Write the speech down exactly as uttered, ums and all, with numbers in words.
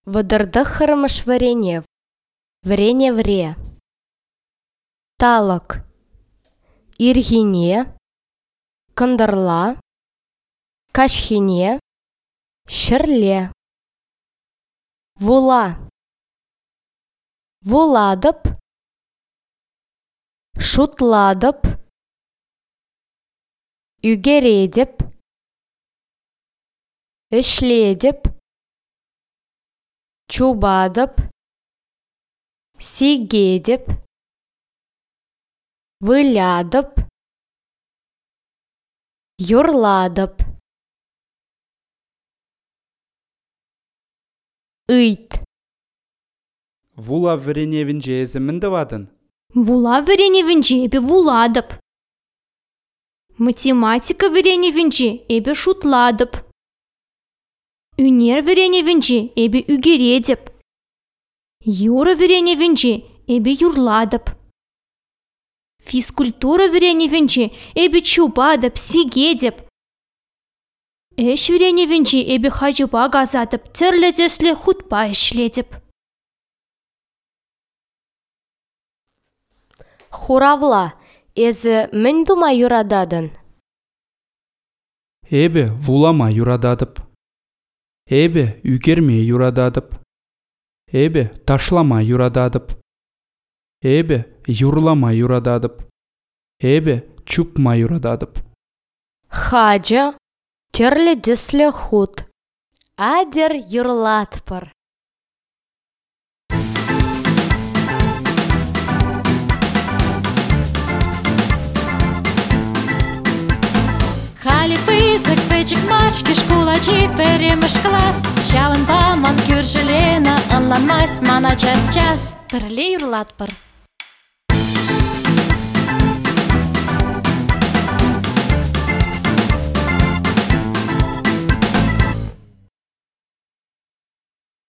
Вăдăрдăххăрмăш вăрене. Вăрене вре. Талăк. Ирхине. Кындырла. Качхине. Çрле. Вула. Вуладып. Шутладып. Үгередіп. Ішледіп. Чубадып. Сигедіп. Вылядып. Юрладып. Ыйт. Вула віреневін жезімінді вадын? Вула віреневінче епе вуладып. Математика віреневінче епе шутладып. Үнер віреневінче епе үгередіп. Юра віреневінче епе юрладып. Физкультура віреневінче епе чубадып, сигедіп. Эш віреневінче епе хачыпа газатып, тірлі-деслі хутпа ішледіп. Хуравла, эзі мін дума юрададын? Эбе вулама юрададып. Эбе үгерме юрададып. Эбе ташлама юрададып. Эбе юрлама юрададып. Эбе чупма юрададып. Хаджа, тірлі-деслі хут. Адер юрлатпыр. Халі писок, пичик маршки, шкулачі, перемеш клас. Щавын паман, кюржелена, анланмасть мана час-час. Тірлі юрлатпыр.